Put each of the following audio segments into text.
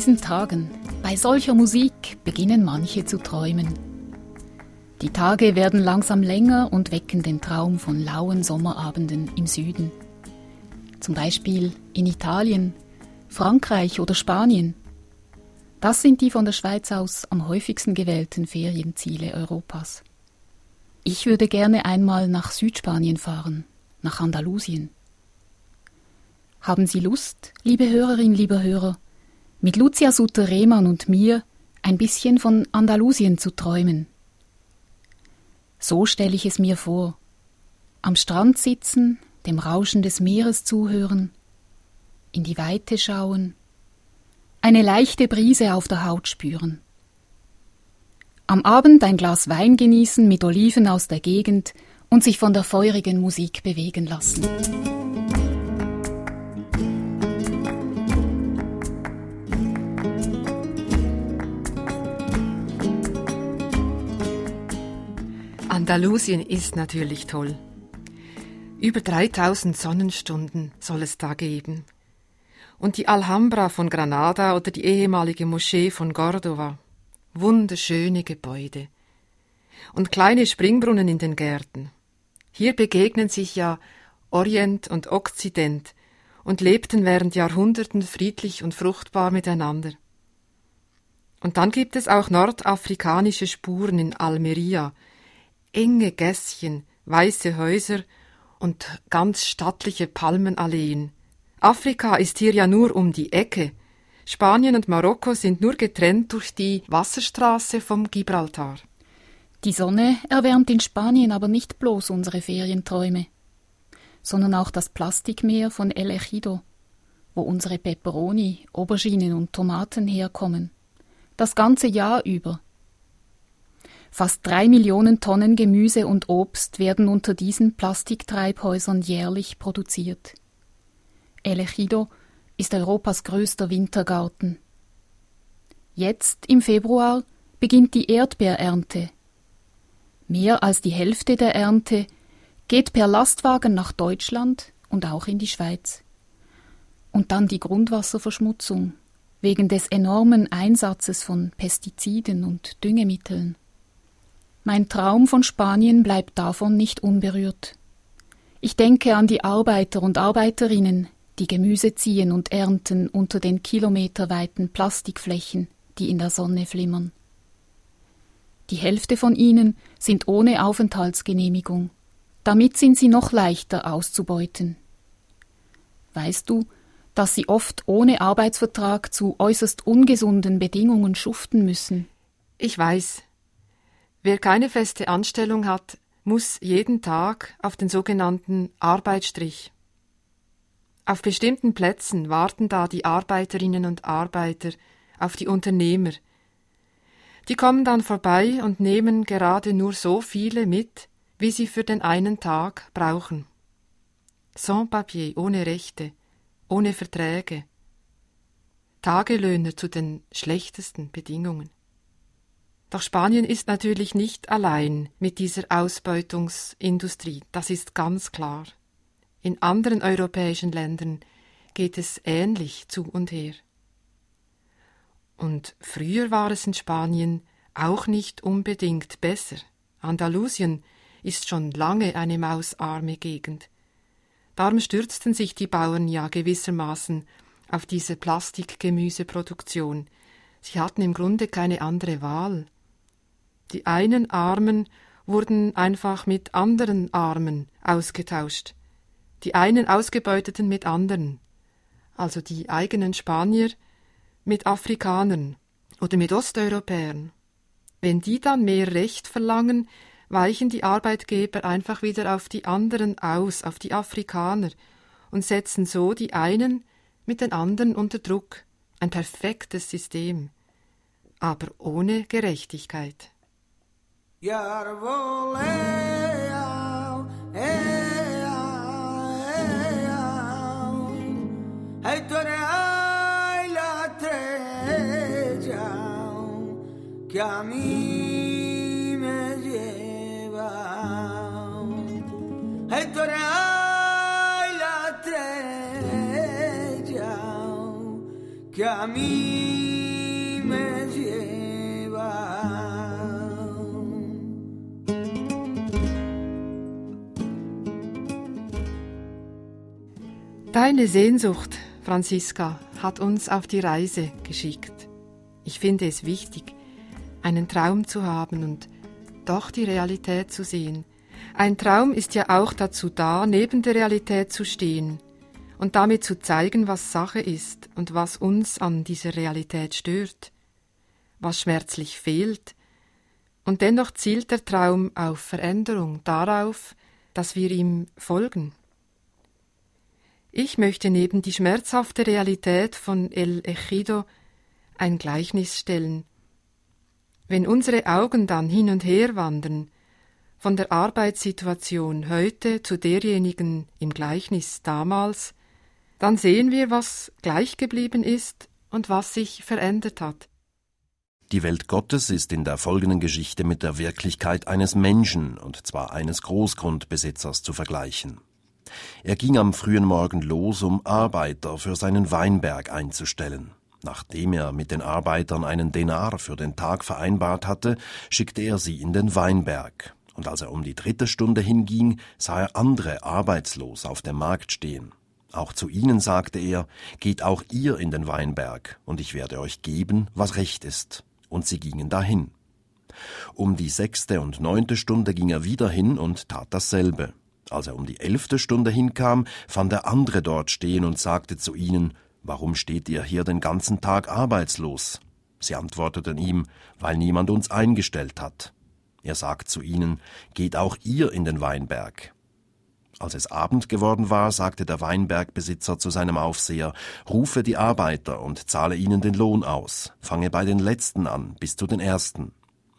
diesen Tagen, bei solcher Musik, beginnen manche zu träumen. Die Tage werden langsam länger und wecken den Traum von lauen Sommerabenden im Süden. Zum Beispiel in Italien, Frankreich oder Spanien. Das sind die von der Schweiz aus am häufigsten gewählten Ferienziele Europas. Ich würde gerne einmal nach Südspanien fahren, nach Andalusien. Haben Sie Lust, liebe Hörerin, lieber Hörer, mit Lucia Sutter-Rehmann und mir ein bisschen von Andalusien zu träumen? So stelle ich es mir vor. Am Strand sitzen, dem Rauschen des Meeres zuhören, in die Weite schauen, eine leichte Brise auf der Haut spüren. Am Abend ein Glas Wein genießen mit Oliven aus der Gegend und sich von der feurigen Musik bewegen lassen. Andalusien ist natürlich toll. Über 3000 Sonnenstunden soll es da geben. Und die Alhambra von Granada oder die ehemalige Moschee von Córdoba. Wunderschöne Gebäude. Und kleine Springbrunnen in den Gärten. Hier begegnen sich ja Orient und Okzident und lebten während Jahrhunderten friedlich und fruchtbar miteinander. Und dann gibt es auch nordafrikanische Spuren in Almeria, enge Gässchen, weiße Häuser und ganz stattliche Palmenalleen. Afrika ist hier ja nur um die Ecke. Spanien und Marokko sind nur getrennt durch die Wasserstraße vom Gibraltar. Die Sonne erwärmt in Spanien aber nicht bloß unsere Ferienträume, sondern auch das Plastikmeer von El Ejido, wo unsere Peperoni, Auberginen und Tomaten herkommen. Das ganze Jahr über. Fast 3 Millionen Tonnen Gemüse und Obst werden unter diesen Plastiktreibhäusern jährlich produziert. El Ejido ist Europas größter Wintergarten. Jetzt, im Februar, beginnt die Erdbeerernte. Mehr als die Hälfte der Ernte geht per Lastwagen nach Deutschland und auch in die Schweiz. Und dann die Grundwasserverschmutzung wegen des enormen Einsatzes von Pestiziden und Düngemitteln. Mein Traum von Spanien bleibt davon nicht unberührt. Ich denke an die Arbeiter und Arbeiterinnen, die Gemüse ziehen und ernten unter den kilometerweiten Plastikflächen, die in der Sonne flimmern. Die Hälfte von ihnen sind ohne Aufenthaltsgenehmigung. Damit sind sie noch leichter auszubeuten. Weißt du, dass sie oft ohne Arbeitsvertrag zu äußerst ungesunden Bedingungen schuften müssen? Ich weiß. Wer keine feste Anstellung hat, muss jeden Tag auf den sogenannten Arbeitsstrich. Auf bestimmten Plätzen warten da die Arbeiterinnen und Arbeiter auf die Unternehmer. Die kommen dann vorbei und nehmen gerade nur so viele mit, wie sie für den einen Tag brauchen. Sans papier, ohne Rechte, ohne Verträge. Tagelöhner zu den schlechtesten Bedingungen. Doch Spanien ist natürlich nicht allein mit dieser Ausbeutungsindustrie, das ist ganz klar. In anderen europäischen Ländern geht es ähnlich zu und her. Und früher war es in Spanien auch nicht unbedingt besser. Andalusien ist schon lange eine mausarme Gegend. Darum stürzten sich die Bauern ja gewissermaßen auf diese Plastikgemüseproduktion. Sie hatten im Grunde keine andere Wahl. Die einen Armen wurden einfach mit anderen Armen ausgetauscht. Die einen ausgebeuteten mit anderen, also die eigenen Spanier mit Afrikanern oder mit Osteuropäern. Wenn die dann mehr Recht verlangen, weichen die Arbeitgeber einfach wieder auf die anderen aus, auf die Afrikaner, und setzen so die einen mit den anderen unter Druck. Ein perfektes System, aber ohne Gerechtigkeit. Que a mí me lleva. Hey, tú eres la estrella que a mí Deine Sehnsucht, Franziska, hat uns auf die Reise geschickt. Ich finde es wichtig, einen Traum zu haben und doch die Realität zu sehen. Ein Traum ist ja auch dazu da, neben der Realität zu stehen und damit zu zeigen, was Sache ist und was uns an dieser Realität stört, was schmerzlich fehlt. Und dennoch zielt der Traum auf Veränderung, darauf, dass wir ihm folgen. Ich möchte neben die schmerzhafte Realität von El Ejido ein Gleichnis stellen. Wenn unsere Augen dann hin und her wandern, von der Arbeitssituation heute zu derjenigen im Gleichnis damals, dann sehen wir, was gleich geblieben ist und was sich verändert hat. Die Welt Gottes ist in der folgenden Geschichte mit der Wirklichkeit eines Menschen, und zwar eines Großgrundbesitzers, zu vergleichen. Er ging am frühen Morgen los, um Arbeiter für seinen Weinberg einzustellen. Nachdem er mit den Arbeitern einen Denar für den Tag vereinbart hatte, schickte er sie in den Weinberg. Und als er um die 3. Stunde hinging, sah er andere arbeitslos auf dem Markt stehen. Auch zu ihnen sagte er: Geht auch ihr in den Weinberg, und ich werde euch geben, was recht ist. Und sie gingen dahin. Um die 6. und 9. Stunde ging er wieder hin und tat dasselbe. Als er um die 11. Stunde hinkam, fand er andere dort stehen und sagte zu ihnen: Warum steht ihr hier den ganzen Tag arbeitslos? Sie antworteten ihm: Weil niemand uns eingestellt hat. Er sagt zu ihnen: Geht auch ihr in den Weinberg. Als es Abend geworden war, sagte der Weinbergbesitzer zu seinem Aufseher: Rufe die Arbeiter und zahle ihnen den Lohn aus. Fange bei den Letzten an, bis zu den Ersten.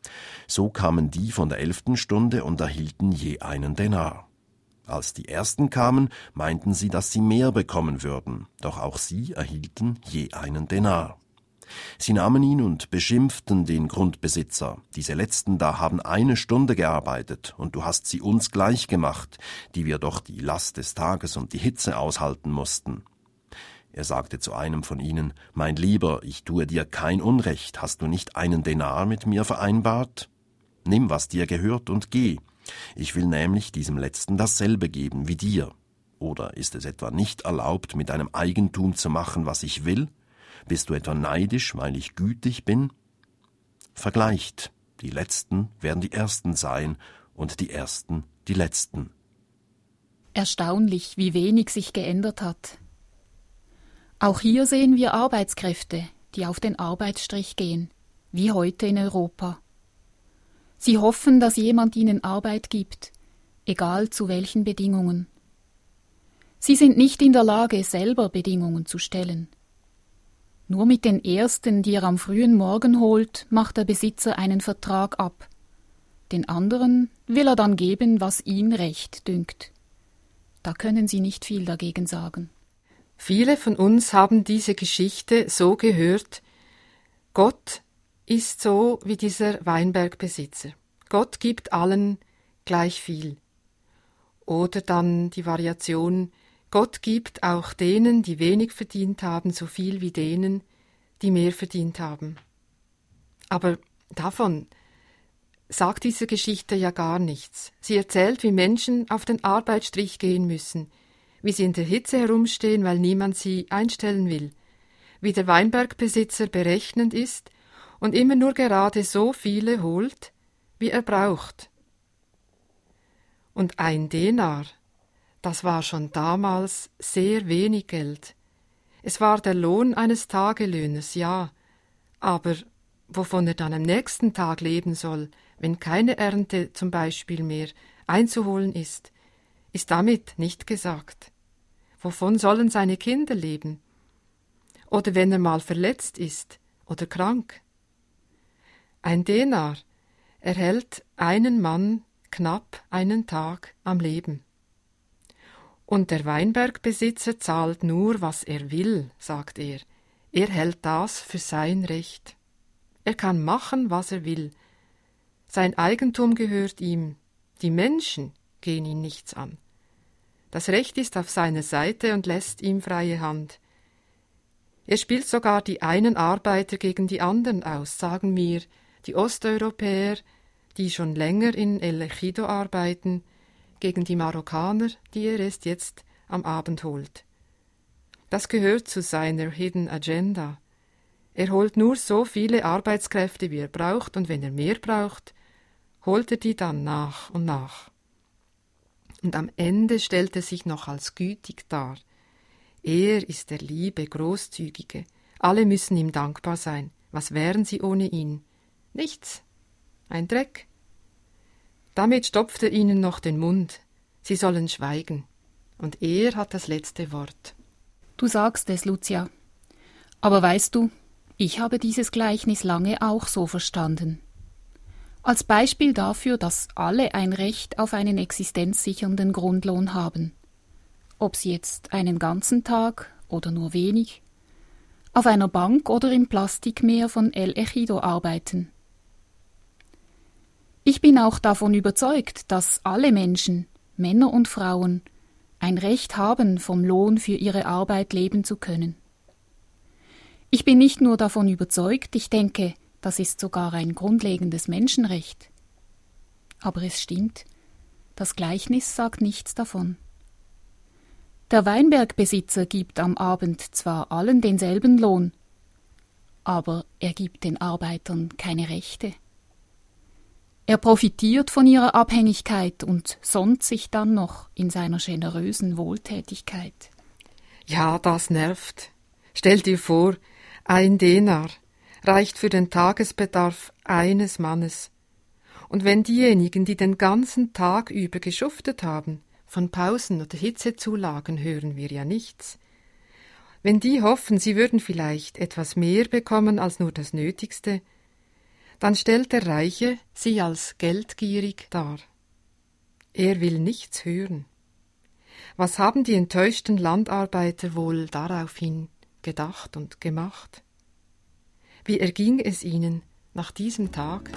So kamen die von der 11. Stunde und erhielten je einen Denar. Als die Ersten kamen, meinten sie, dass sie mehr bekommen würden, doch auch sie erhielten je einen Denar. Sie nahmen ihn und beschimpften den Grundbesitzer: Diese Letzten da haben 1 Stunde gearbeitet, und du hast sie uns gleich gemacht, die wir doch die Last des Tages und die Hitze aushalten mussten. Er sagte zu einem von ihnen: Mein Lieber, ich tue dir kein Unrecht, hast du nicht einen Denar mit mir vereinbart? Nimm, was dir gehört, und geh. Ich will nämlich diesem Letzten dasselbe geben wie dir. Oder ist es etwa nicht erlaubt, mit deinem Eigentum zu machen, was ich will? Bist du etwa neidisch, weil ich gütig bin? Vergleicht, die Letzten werden die Ersten sein und die Ersten die Letzten. Erstaunlich, wie wenig sich geändert hat. Auch hier sehen wir Arbeitskräfte, die auf den Arbeitsstrich gehen, wie heute in Europa. Sie hoffen, dass jemand ihnen Arbeit gibt, egal zu welchen Bedingungen. Sie sind nicht in der Lage, selber Bedingungen zu stellen. Nur mit den Ersten, die er am frühen Morgen holt, macht der Besitzer einen Vertrag ab. Den anderen will er dann geben, was ihn recht dünkt. Da können Sie nicht viel dagegen sagen. Viele von uns haben diese Geschichte so gehört: Gott ist so wie dieser Weinbergbesitzer. Gott gibt allen gleich viel. Oder dann die Variation: Gott gibt auch denen, die wenig verdient haben, so viel wie denen, die mehr verdient haben. Aber davon sagt diese Geschichte ja gar nichts. Sie erzählt, wie Menschen auf den Arbeitsstrich gehen müssen, wie sie in der Hitze herumstehen, weil niemand sie einstellen will, wie der Weinbergbesitzer berechnend ist und immer nur gerade so viele holt, wie er braucht. Und 1 Denar, das war schon damals sehr wenig Geld. Es war der Lohn eines Tagelöhners, ja, aber wovon er dann am nächsten Tag leben soll, wenn keine Ernte zum Beispiel mehr einzuholen ist damit nicht gesagt. Wovon sollen seine Kinder leben? Oder wenn er mal verletzt ist oder krank? 1 Denar erhält einen Mann knapp einen Tag am Leben. Und der Weinbergbesitzer zahlt nur, was er will, sagt er. Er hält das für sein Recht. Er kann machen, was er will. Sein Eigentum gehört ihm. Die Menschen gehen ihn nichts an. Das Recht ist auf seiner Seite und lässt ihm freie Hand. Er spielt sogar die einen Arbeiter gegen die anderen aus, sagen mir die Osteuropäer, die schon länger in El Ejido arbeiten, gegen die Marokkaner, die er erst jetzt am Abend holt. Das gehört zu seiner Hidden Agenda. Er holt nur so viele Arbeitskräfte, wie er braucht, und wenn er mehr braucht, holt er die dann nach und nach. Und am Ende stellt er sich noch als gütig dar. Er ist der liebe, großzügige. Alle müssen ihm dankbar sein. Was wären sie ohne ihn? Nichts. Ein Dreck. Damit stopft er ihnen noch den Mund. Sie sollen schweigen. Und er hat das letzte Wort. Du sagst es, Lucia. Aber weißt du, ich habe dieses Gleichnis lange auch so verstanden. Als Beispiel dafür, dass alle ein Recht auf einen existenzsichernden Grundlohn haben. Ob sie jetzt einen ganzen Tag oder nur wenig, auf einer Bank oder im Plastikmeer von El Ejido arbeiten. Ich bin auch davon überzeugt, dass alle Menschen, Männer und Frauen, ein Recht haben, vom Lohn für ihre Arbeit leben zu können. Ich bin nicht nur davon überzeugt, ich denke, das ist sogar ein grundlegendes Menschenrecht. Aber es stimmt, das Gleichnis sagt nichts davon. Der Weinbergbesitzer gibt am Abend zwar allen denselben Lohn, aber er gibt den Arbeitern keine Rechte. Er profitiert von ihrer Abhängigkeit und sonnt sich dann noch in seiner generösen Wohltätigkeit. Ja, das nervt. Stell dir vor, 1 Denar reicht für den Tagesbedarf eines Mannes. Und wenn diejenigen, die den ganzen Tag über geschuftet haben, von Pausen oder Hitzezulagen hören wir ja nichts. Wenn die hoffen, sie würden vielleicht etwas mehr bekommen als nur das Nötigste, dann stellt der Reiche sie als geldgierig dar. Er will nichts hören. Was haben die enttäuschten Landarbeiter wohl daraufhin gedacht und gemacht? Wie erging es ihnen nach diesem Tag?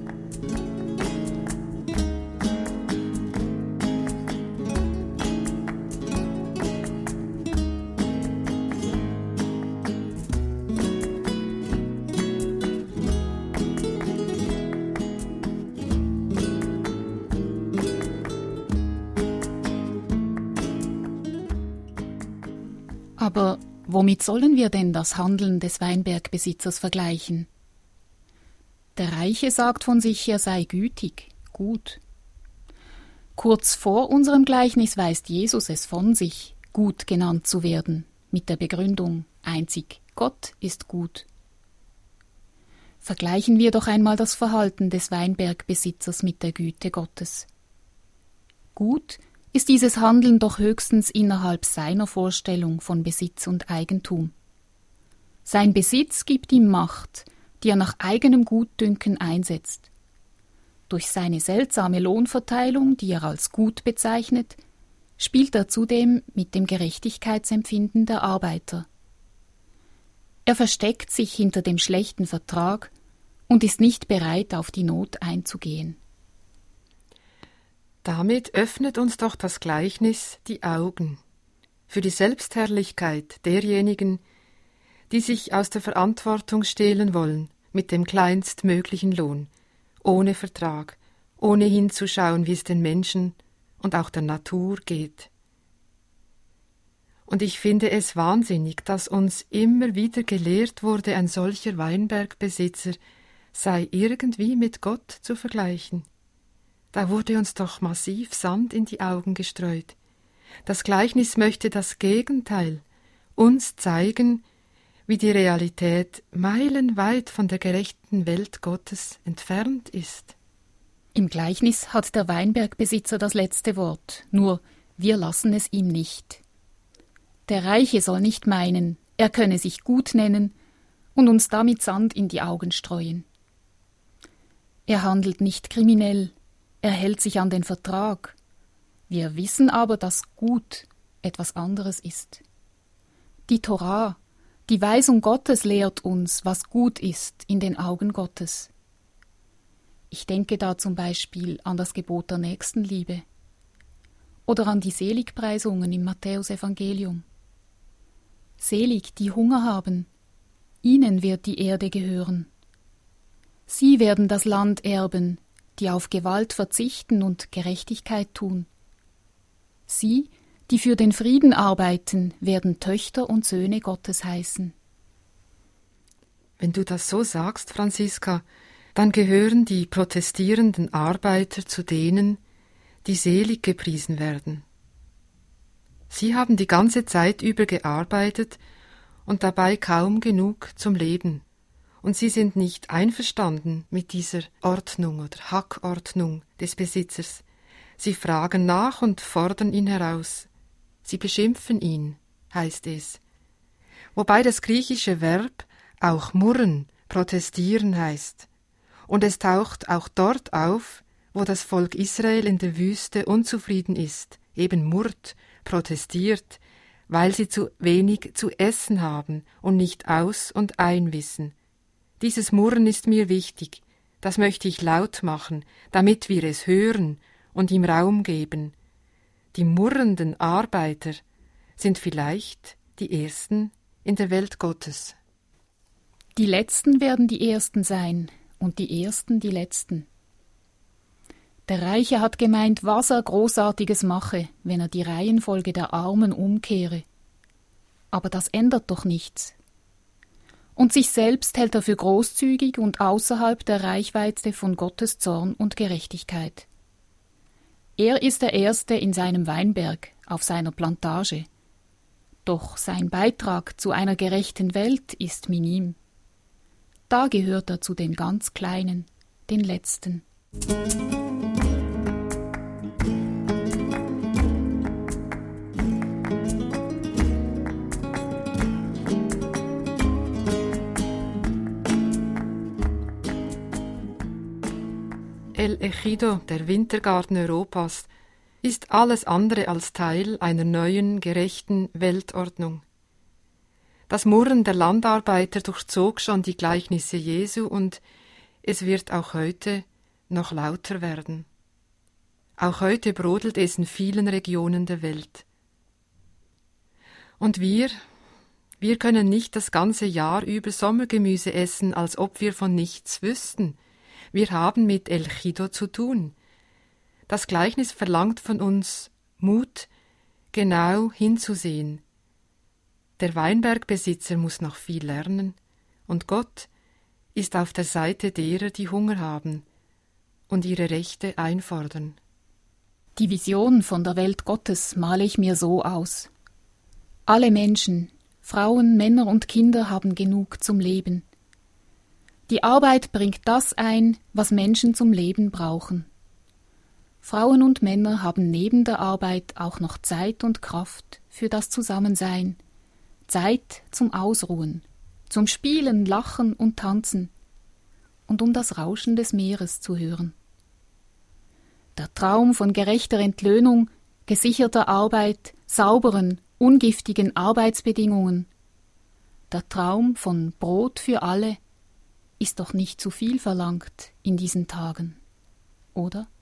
Aber womit sollen wir denn das Handeln des Weinbergbesitzers vergleichen? Der Reiche sagt von sich, er sei gütig, gut. Kurz vor unserem Gleichnis weist Jesus es von sich, gut genannt zu werden, mit der Begründung, einzig Gott ist gut. Vergleichen wir doch einmal das Verhalten des Weinbergbesitzers mit der Güte Gottes. Gut ist dieses Handeln doch höchstens innerhalb seiner Vorstellung von Besitz und Eigentum. Sein Besitz gibt ihm Macht, die er nach eigenem Gutdünken einsetzt. Durch seine seltsame Lohnverteilung, die er als gut bezeichnet, spielt er zudem mit dem Gerechtigkeitsempfinden der Arbeiter. Er versteckt sich hinter dem schlechten Vertrag und ist nicht bereit, auf die Not einzugehen. Damit öffnet uns doch das Gleichnis die Augen für die Selbstherrlichkeit derjenigen, die sich aus der Verantwortung stehlen wollen mit dem kleinstmöglichen Lohn, ohne Vertrag, ohne hinzuschauen, wie es den Menschen und auch der Natur geht. Und ich finde es wahnsinnig, dass uns immer wieder gelehrt wurde, ein solcher Weinbergbesitzer sei irgendwie mit Gott zu vergleichen. Da wurde uns doch massiv Sand in die Augen gestreut. Das Gleichnis möchte das Gegenteil, uns zeigen, wie die Realität meilenweit von der gerechten Welt Gottes entfernt ist. Im Gleichnis hat der Weinbergbesitzer das letzte Wort, nur wir lassen es ihm nicht. Der Reiche soll nicht meinen, er könne sich gut nennen und uns damit Sand in die Augen streuen. Er handelt nicht kriminell, er hält sich an den Vertrag. Wir wissen aber, dass gut etwas anderes ist. Die Torah, die Weisung Gottes lehrt uns, was gut ist in den Augen Gottes. Ich denke da zum Beispiel an das Gebot der Nächstenliebe oder an die Seligpreisungen im Matthäusevangelium. Selig, die Hunger haben, ihnen wird die Erde gehören. Sie werden das Land erben, die auf Gewalt verzichten und Gerechtigkeit tun. Sie, Die für den Frieden arbeiten, werden Töchter und Söhne Gottes heißen. Wenn du das so sagst, Franziska, dann gehören die protestierenden Arbeiter zu denen, die selig gepriesen werden. Sie haben die ganze Zeit über gearbeitet und dabei kaum genug zum Leben. Und sie sind nicht einverstanden mit dieser Ordnung oder Hackordnung des Besitzers. Sie fragen nach und fordern ihn heraus. Sie beschimpfen ihn, heißt es. Wobei das griechische Verb auch murren, protestieren heißt. Und es taucht auch dort auf, wo das Volk Israel in der Wüste unzufrieden ist, eben murrt, protestiert, weil sie zu wenig zu essen haben und nicht aus- und einwissen. Dieses Murren ist mir wichtig, das möchte ich laut machen, damit wir es hören und ihm Raum geben. Die murrenden Arbeiter sind vielleicht die Ersten in der Welt Gottes. Die Letzten werden die Ersten sein und die Ersten die Letzten. Der Reiche hat gemeint, was er Großartiges mache, wenn er die Reihenfolge der Armen umkehre. Aber das ändert doch nichts. Und sich selbst hält er für großzügig und außerhalb der Reichweite von Gottes Zorn und Gerechtigkeit. Er ist der Erste in seinem Weinberg, auf seiner Plantage. Doch sein Beitrag zu einer gerechten Welt ist minim. Da gehört er zu den ganz Kleinen, den Letzten. El Ejido, der Wintergarten Europas, ist alles andere als Teil einer neuen, gerechten Weltordnung. Das Murren der Landarbeiter durchzog schon die Gleichnisse Jesu und es wird auch heute noch lauter werden. Auch heute brodelt es in vielen Regionen der Welt. Und wir können nicht das ganze Jahr über Sommergemüse essen, als ob wir von nichts wüssten. Wir haben mit El Ejido zu tun. Das Gleichnis verlangt von uns Mut, genau hinzusehen. Der Weinbergbesitzer muss noch viel lernen, und Gott ist auf der Seite derer, die Hunger haben und ihre Rechte einfordern. Die Vision von der Welt Gottes male ich mir so aus. Alle Menschen, Frauen, Männer und Kinder haben genug zum Leben. Die Arbeit bringt das ein, was Menschen zum Leben brauchen. Frauen und Männer haben neben der Arbeit auch noch Zeit und Kraft für das Zusammensein, Zeit zum Ausruhen, zum Spielen, Lachen und Tanzen und um das Rauschen des Meeres zu hören. Der Traum von gerechter Entlöhnung, gesicherter Arbeit, sauberen, ungiftigen Arbeitsbedingungen, der Traum von Brot für alle, ist doch nicht zu viel verlangt in diesen Tagen, oder?